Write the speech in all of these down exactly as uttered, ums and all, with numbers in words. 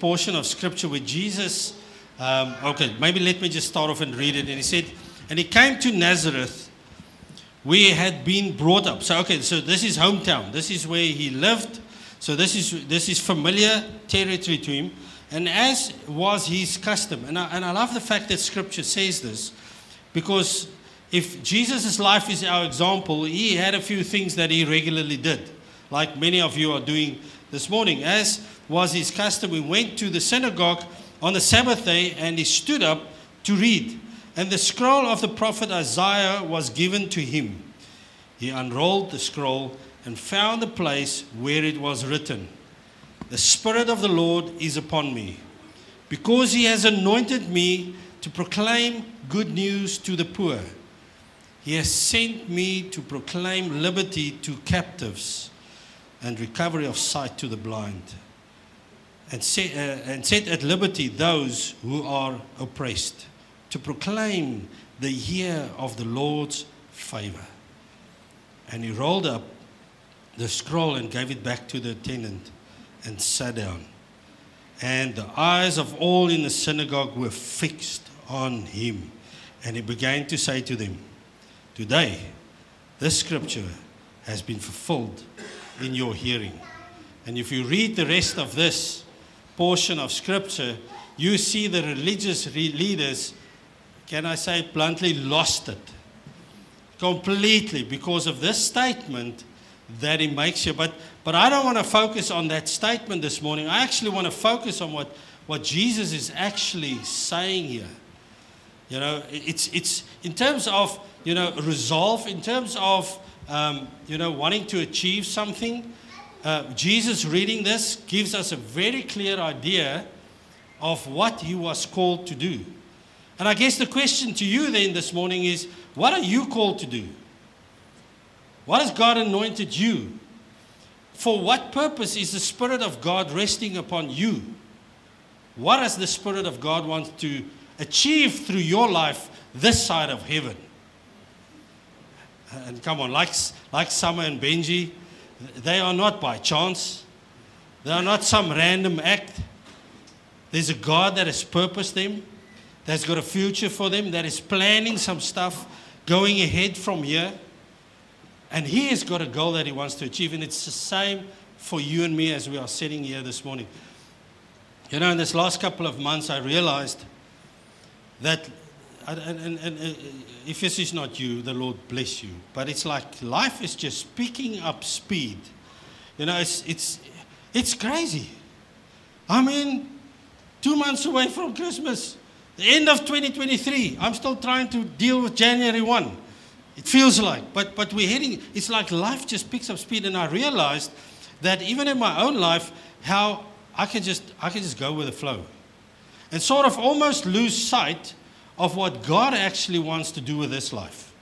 portion of scripture where Jesus, um, okay, maybe let me just start off and read it. And he said, and he came to Nazareth, where he had been brought up. So, okay, so this is hometown. This is where he lived. So this is this is familiar territory to him. And as was his custom, and I, and I love the fact that scripture says this, because if Jesus' life is our example, he had a few things that he regularly did, like many of you are doing this morning. As was his custom, he went to the synagogue on the Sabbath day and he stood up to read. And the scroll of the prophet Isaiah was given to him. He unrolled the scroll and found the place where it was written, "The Spirit of the Lord is upon me, because he has anointed me to proclaim good news to the poor. He has sent me to proclaim liberty to captives and recovery of sight to the blind, and set, uh, and set at liberty those who are oppressed, to proclaim the year of the Lord's favor." And he rolled up the scroll and gave it back to the attendant and sat down. And the eyes of all in the synagogue were fixed on him. And he began to say to them, "Today, this scripture has been fulfilled in your hearing." And if you read the rest of this portion of scripture, you see the religious re- leaders, can I say bluntly, lost it completely because of this statement that he makes here. But but I don't want to focus on that statement this morning. I actually want to focus on what, what Jesus is actually saying here. You know, it's it's in terms of, you know, resolve, in terms of, um, you know, wanting to achieve something. Uh, Jesus reading this gives us a very clear idea of what he was called to do. And I guess the question to you then this morning is, what are you called to do? What has God anointed you? For what purpose is the Spirit of God resting upon you? What does the Spirit of God want to achieve through your life this side of heaven? And come on, like, like Summer and Benji, they are not by chance. They are not some random act. There's a God that has purposed them, that's got a future for them, that is planning some stuff going ahead from here. And he has got a goal that he wants to achieve. And it's the same for you and me as we are sitting here this morning. You know, in this last couple of months, I realized that, and, and, and if this is not you, the Lord bless you. But it's like life is just picking up speed. You know, it's it's it's crazy. I mean, two months away from Christmas, the end of twenty twenty-three. I'm still trying to deal with January first. It feels like, but but we're heading, it's like life just picks up speed. And I realized that even in my own life, how I can just I can just go with the flow. And sort of almost lose sight of what God actually wants to do with this life.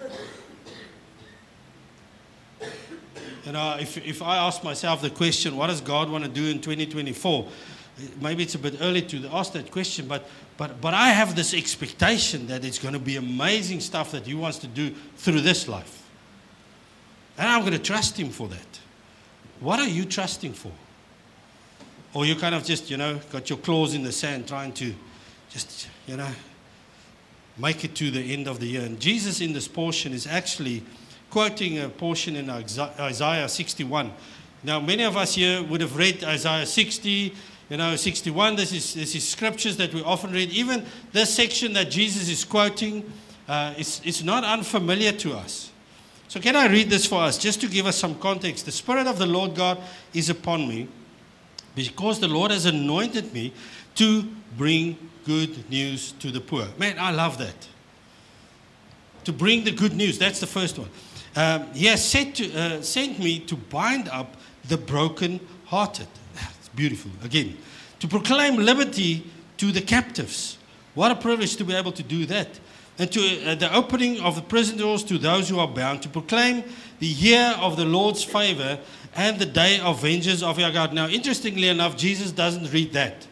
You know, if if I ask myself the question, what does God want to do in twenty twenty-four? Maybe it's a bit early to ask that question, but but but I have this expectation that it's going to be amazing stuff that he wants to do through this life. And I'm going to trust him for that. What are you trusting for? Or you kind of just, you know, got your claws in the sand trying to just, you know, make it to the end of the year. And Jesus in this portion is actually quoting a portion in Isaiah sixty-one. Now, many of us here would have read Isaiah sixty, you know, sixty-one. This is, this is scriptures that we often read. Even this section that Jesus is quoting, uh, it's, it's not unfamiliar to us. So can I read this for us, just to give us some context? The Spirit of the Lord God is upon me, because the Lord has anointed me to bring good news to the poor. Man, I love that. To bring the good news, that's the first one. Um, he has sent, to, uh, sent me to bind up the brokenhearted. It's beautiful. Again, to proclaim liberty to the captives. What a privilege to be able to do that. And to uh, the opening of the prison doors to those who are bound, to proclaim the year of the Lord's favor and the day of vengeance of our God. Now, interestingly enough, Jesus doesn't read that.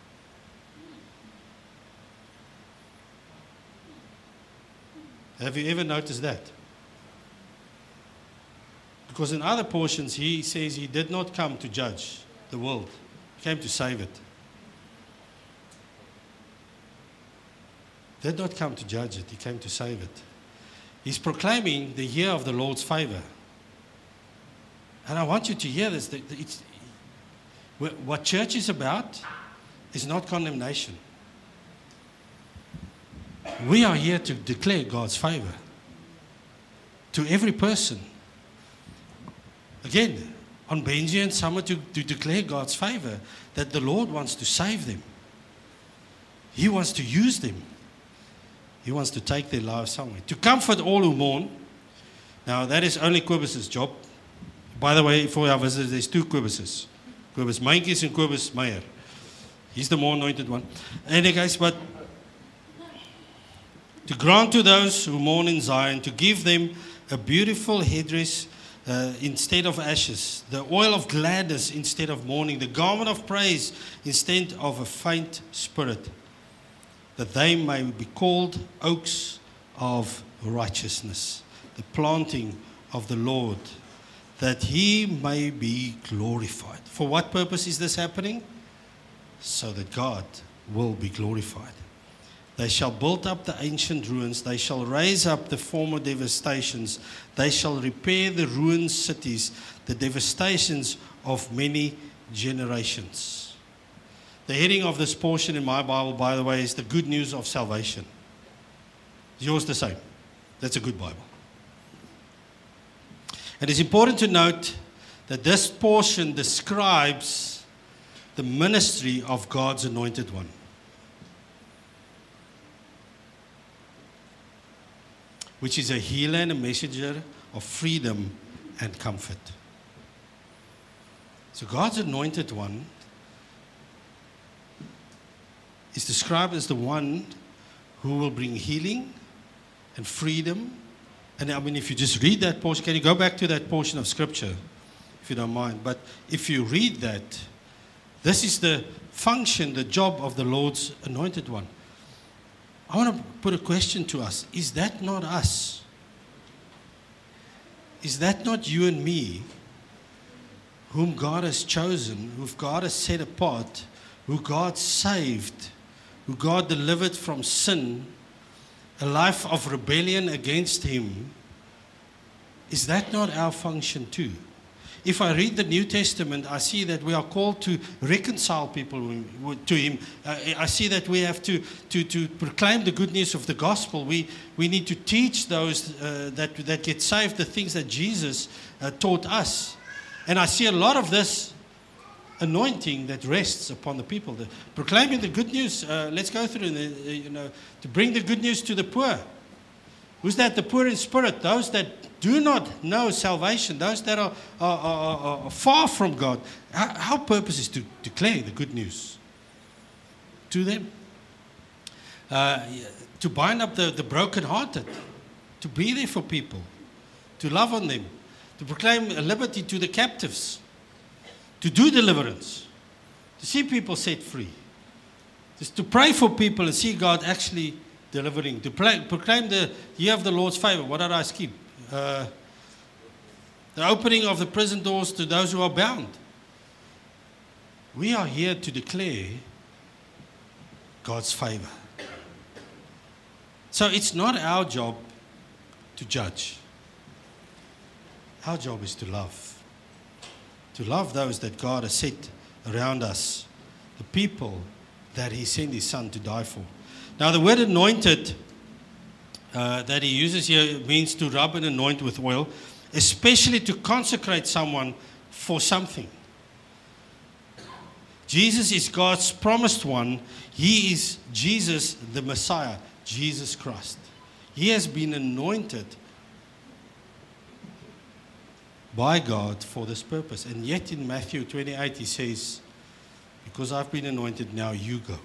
Have you ever noticed that? Because in other portions, he says he did not come to judge the world. He came to save it. did not come to judge it, he came to save it. He's proclaiming the year of the Lord's favor. And I want you to hear this. That it's, what church is about is not condemnation. We are here to declare God's favor to every person. Again, on Benji and Summer to, to declare God's favor, that the Lord wants to save them. He wants to use them. He wants to take their lives somewhere. To comfort all who mourn. Now, that is only Kobus's job. By the way, for our visitors, there's two Kobuses. Kobus Mainkies and Kobus Meyer. He's the more anointed one. Anyway, guys, but to grant to those who mourn in Zion, to give them a beautiful headdress uh, instead of ashes, the oil of gladness instead of mourning, the garment of praise instead of a faint spirit, that they may be called oaks of righteousness, the planting of the Lord, that he may be glorified. For what purpose is this happening? So that God will be glorified. They shall build up the ancient ruins. They shall raise up the former devastations. They shall repair the ruined cities, the devastations of many generations. The heading of this portion in my Bible, by the way, is the good news of salvation. Is yours the same? That's a good Bible. And it's important to note that this portion describes the ministry of God's anointed one. Which is a healer and a messenger of freedom and comfort. So God's anointed one is described as the one who will bring healing and freedom. And I mean, if you just read that portion, can you go back to that portion of Scripture, if you don't mind? But if you read that, this is the function, the job of the Lord's anointed one. I want to put a question to us. Is that not us? Is that not you and me, whom God has chosen, who God has set apart, who God saved, who God delivered from sin, a life of rebellion against Him? Is that not our function too? If I read the New Testament, I see that we are called to reconcile people to Him. I see that we have to, to, to proclaim the good news of the gospel. We, we need to teach those uh, that, that get saved the things that Jesus uh, taught us. And I see a lot of this anointing that rests upon the people. The, proclaiming the good news. Uh, let's go through, the, uh, you know, to bring the good news to the poor. Who's that? The poor in spirit. Those that do not know salvation, those that are, are, are, are far from God. Our, our purpose is to declare the good news to them. Uh, to bind up the, the brokenhearted, to be there for people, to love on them, to proclaim liberty to the captives, to do deliverance, to see people set free, just to pray for people and see God actually delivering, to play, proclaim the year of the Lord's favor. What did I skip? Uh, the opening of the prison doors to those who are bound. We are here to declare God's favor. So it's not our job to judge. Our job is to love. To love those that God has set around us, the people that He sent His Son to die for. Now the word anointed Uh, that he uses here means to rub and anoint with oil, especially to consecrate someone for something. Jesus is God's promised one. He is Jesus, the Messiah, Jesus Christ. He has been anointed by God for this purpose. And yet in Matthew twenty-eight he says, because I've been anointed, now you go.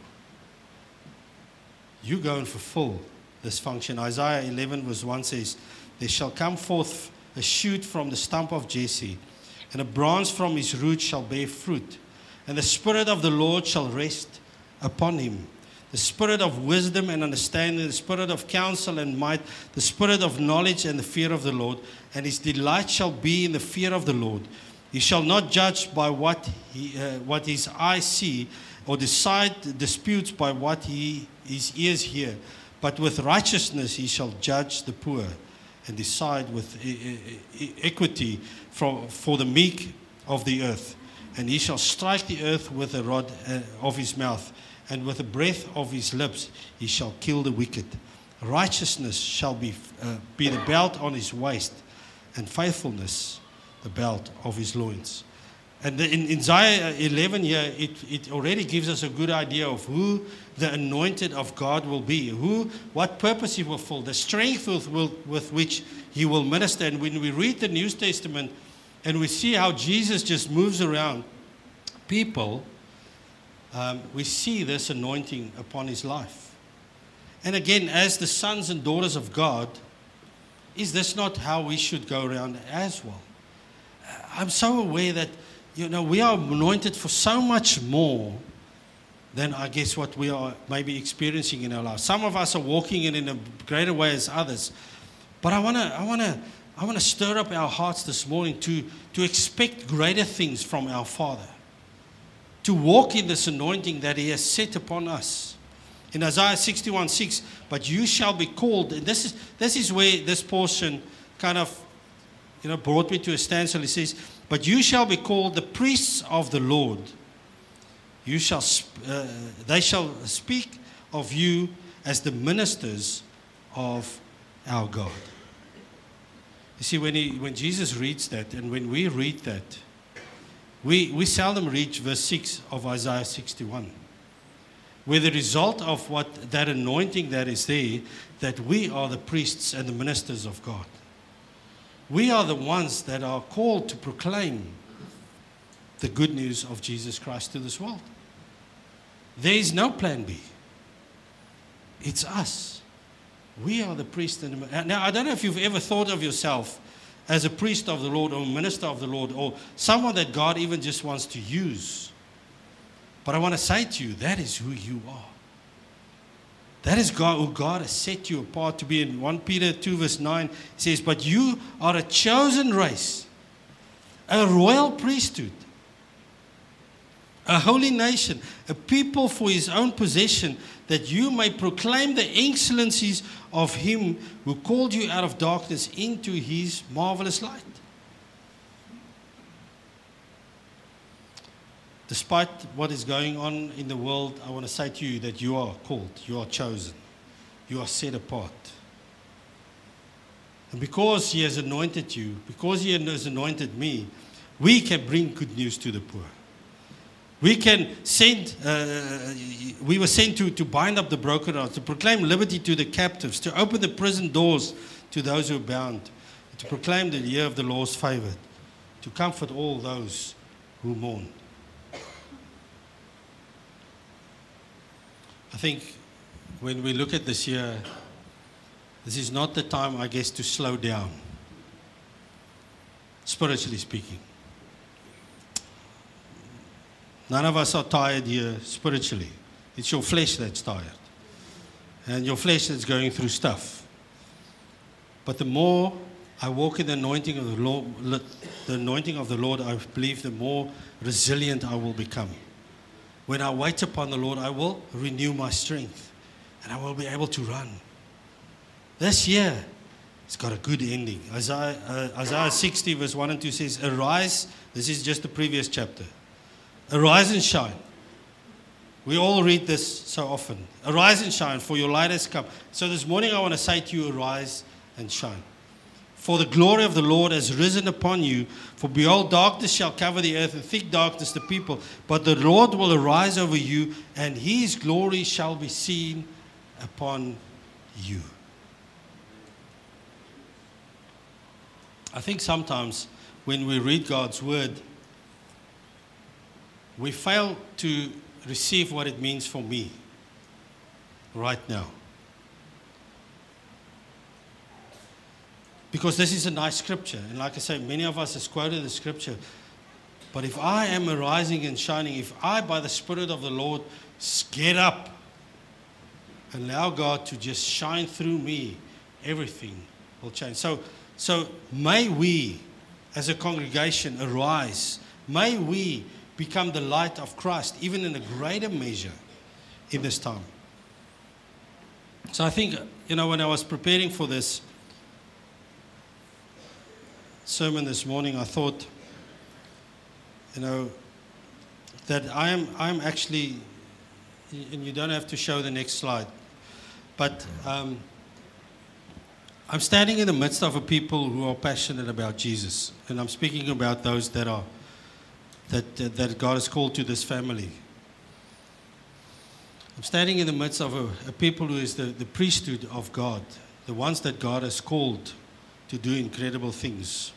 You go and fulfill this function. Isaiah eleven verse one says, there shall come forth a shoot from the stump of Jesse, and a branch from his root shall bear fruit. And the Spirit of the Lord shall rest upon him. The Spirit of wisdom and understanding, the Spirit of counsel and might, the Spirit of knowledge and the fear of the Lord. And his delight shall be in the fear of the Lord. He shall not judge by what he, uh, what his eyes see, or decide disputes by what he, his ears hear. But with righteousness he shall judge the poor, and decide with e- e- equity for, for the meek of the earth. And he shall strike the earth with the rod uh, of his mouth, and with the breath of his lips he shall kill the wicked. Righteousness shall be, uh, be the belt on his waist, and faithfulness the belt of his loins. And the, in, in Isaiah eleven here, it, it already gives us a good idea of who the anointed of God will be, who, what purpose he will fulfill, the strength with, will, with which he will minister. And when we read the New Testament and we see how Jesus just moves around people, um, we see this anointing upon his life. And again, as the sons and daughters of God, is this not how we should go around as well? I'm so aware that, you know, we are anointed for so much more than I guess what we are maybe experiencing in our lives. Some of us are walking in in a greater way as others. But I want to I want to I want to stir up our hearts this morning to to expect greater things from our Father. To walk in this anointing that he has set upon us. In Isaiah sixty-one six, but you shall be called, and this is this is where this portion kind of, you know, brought me to a standstill. He says, but you shall be called the priests of the Lord. You shall, uh, they shall speak of you as the ministers of our God. You see, when he, when Jesus reads that, and when we read that, we we seldom read verse six of Isaiah sixty-one, where the result of what that anointing that is there, that we are the priests and the ministers of God. We are the ones that are called to proclaim the good news of Jesus Christ to this world. There is no plan B. It's us. We are the priest. And the, now, I don't know if you've ever thought of yourself as a priest of the Lord or a minister of the Lord or someone that God even just wants to use. But I want to say to you, that is who you are. That is God, who God has set you apart to be. In First Peter two verse nine, it says, but you are a chosen race, a royal priesthood, a holy nation, a people for his own possession, that you may proclaim the excellencies of him who called you out of darkness into his marvelous light. Despite what is going on in the world, I want to say to you that you are called, you are chosen, you are set apart. And because he has anointed you, because he has anointed me, we can bring good news to the poor. We can send, uh, we were sent to, to bind up the brokenhearted, to proclaim liberty to the captives, to open the prison doors to those who are bound, to proclaim the year of the Lord's favor, to comfort all those who mourn. I think when we look at this year, this is not the time, I guess, to slow down, spiritually speaking. None of us are tired here spiritually. It's your flesh that's tired. And your flesh that's going through stuff. But the more I walk in the anointing of the Lord, the anointing of the Lord, I believe the more resilient I will become. When I wait upon the Lord, I will renew my strength. And I will be able to run. This year, it's got a good ending. Isaiah, uh, Isaiah sixty verse one and two says, arise. This is just the previous chapter. Arise and shine. We all read this so often. Arise and shine, for your light has come. So this morning I want to say to you, arise and shine. For the glory of the Lord has risen upon you. For behold, darkness shall cover the earth, and thick darkness the people. But the Lord will arise over you, and his glory shall be seen upon you. I think sometimes when we read God's word, we fail to receive what it means for me right now. Because this is a nice scripture. And like I say, many of us have quoted the scripture. But if I am arising and shining, if I, by the Spirit of the Lord, get up and allow God to just shine through me, everything will change. So, so may we, as a congregation, arise. May we become the light of Christ, even in a greater measure in this time. So I think, you know, when I was preparing for this sermon this morning, I thought, you know, that I am I'm actually, and you don't have to show the next slide, but um, I'm standing in the midst of a people who are passionate about Jesus, and I'm speaking about those that are that that, that God has called to this family. I'm standing in the midst of a, a people who is the, the priesthood of God, the ones that God has called to do incredible things.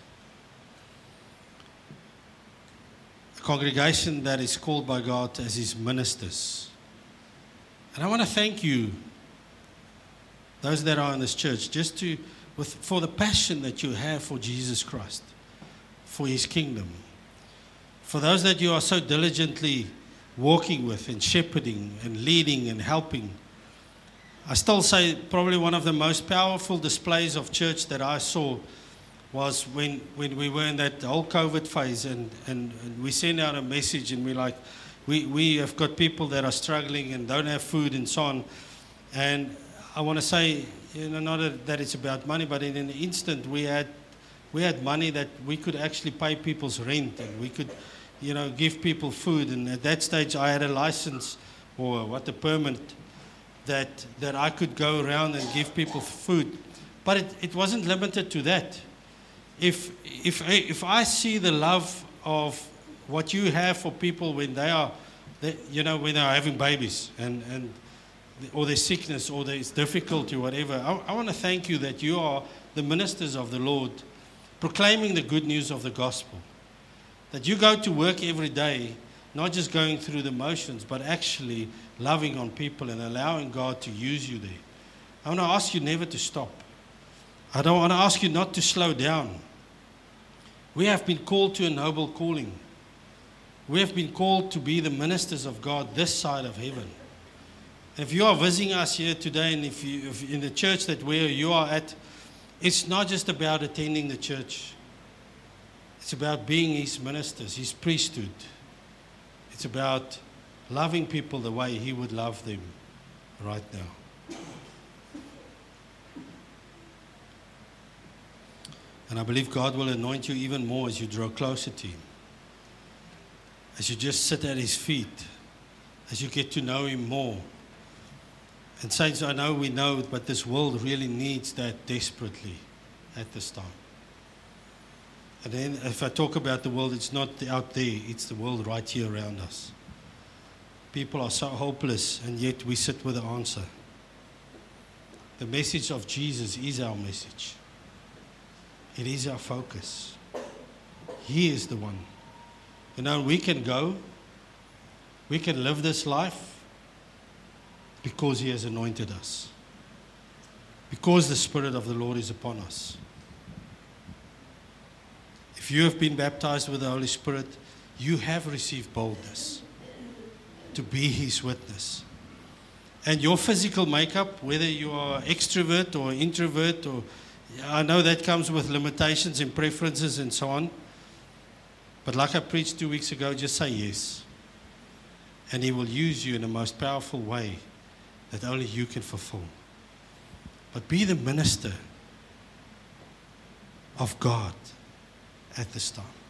A congregation that is called by God as His ministers. And I want to thank you, those that are in this church, just to with, for the passion that you have for Jesus Christ, for His kingdom. For those that you are so diligently walking with and shepherding and leading and helping. I still say probably one of the most powerful displays of church that I saw was when, when we were in that whole COVID phase, and, and, and we sent out a message, and we're like, we, we have got people that are struggling and don't have food and so on. And I want to say, you know, not that it's about money, but in an instant we had we had money that we could actually pay people's rent, and we could, you know, give people food. And at that stage I had a license, or what, a permit, that that I could go around and give people food. But it, it wasn't limited to that. If if I, if I see the love of what you have for people when they are, they, you know, when they are having babies, and, and or their sickness, or there's difficulty, or whatever, I, I want to thank you that you are the ministers of the Lord, proclaiming the good news of the gospel. That you go to work every day, not just going through the motions, but actually loving on people and allowing God to use you there. I want to ask you never to stop. I don't want to ask you not to slow down. We have been called to a noble calling. We have been called to be the ministers of God this side of heaven. If you are visiting us here today, and if you if in the church that where you are at, it's not just about attending the church. It's about being His ministers, His priesthood. It's about loving people the way He would love them right now. And I believe God will anoint you even more as you draw closer to Him. As you just sit at His feet, as you get to know Him more. And saints, I know we know, but this world really needs that desperately at this time. And then if I talk about the world, it's not out there, it's the world right here around us. People are so hopeless, and yet we sit with the answer. The message of Jesus is our message. It is our focus. He is the one. You know, we can go, we can live this life because He has anointed us. Because the Spirit of the Lord is upon us. If you have been baptized with the Holy Spirit, you have received boldness to be His witness. And your physical makeup, whether you are extrovert or introvert, or I know that comes with limitations and preferences and so on. But like I preached two weeks ago, just say yes. And He will use you in the most powerful way that only you can fulfill. But be the minister of God at this time.